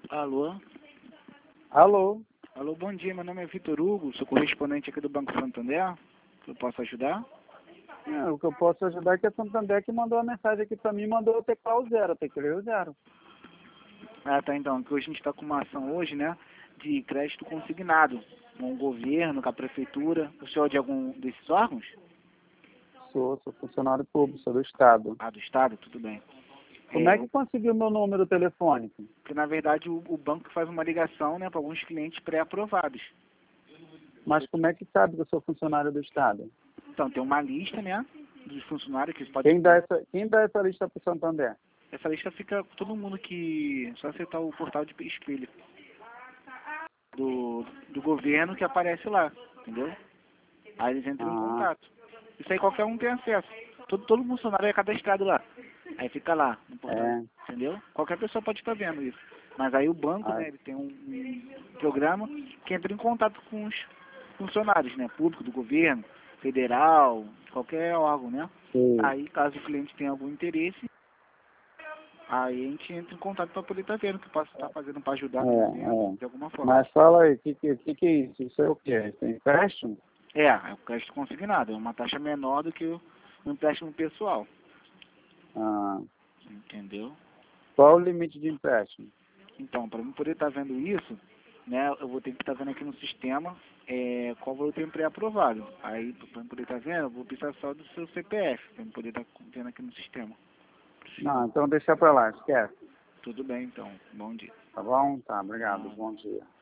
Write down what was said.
Alô? Alô? Alô, bom dia. Meu nome é Vitor Hugo, sou correspondente aqui do Banco Santander. Eu posso ajudar? O que eu posso ajudar é que a Santander que mandou a mensagem aqui para mim, mandou eu teclar o zero, teclei o zero. Ah, tá, então. Que hoje a gente está com uma ação hoje, né, de crédito consignado com o governo, com a prefeitura. O senhor é de algum desses órgãos? Sou funcionário público, sou do Estado. Ah, do Estado? Tudo bem. Como é que conseguiu meu número telefônico? Porque, na verdade, o banco faz uma ligação, né, para alguns clientes pré-aprovados. Mas como é que sabe que eu sou funcionário do Estado? Então, tem uma lista, né, dos funcionários que podem... Quem dá essa lista para o Santander? Essa lista fica com todo mundo que... Só aceitar o portal de espelho do governo que aparece lá, entendeu? Aí eles entram em contato. Isso aí qualquer um tem acesso. Todo funcionário é cadastrado lá. Aí fica lá no portal, entendeu? Qualquer pessoa pode estar vendo isso. Mas aí o banco, né, ele tem um programa que entra em contato com os funcionários, né, público, do governo, federal, qualquer órgão, né? Aí, caso o cliente tenha algum interesse, aí a gente entra em contato para poder estar vendo o que posso estar fazendo para ajudar no momento, de alguma forma. Mas fala aí, o que é isso? Isso é o quê? Isso é empréstimo? É o crédito consignado, é uma taxa menor do que o empréstimo pessoal. Entendeu? Qual o limite de empréstimo? Então, para eu poder estar vendo isso, né, eu vou ter que estar vendo aqui no sistema qual valor eu tenho pré-aprovado. Aí, para eu poder estar vendo, eu vou precisar só do seu CPF, para eu poder estar vendo aqui no sistema. Não, então deixa para lá, esquece. Tudo bem, então. Bom dia. Tá bom? Tá, obrigado. Bom dia.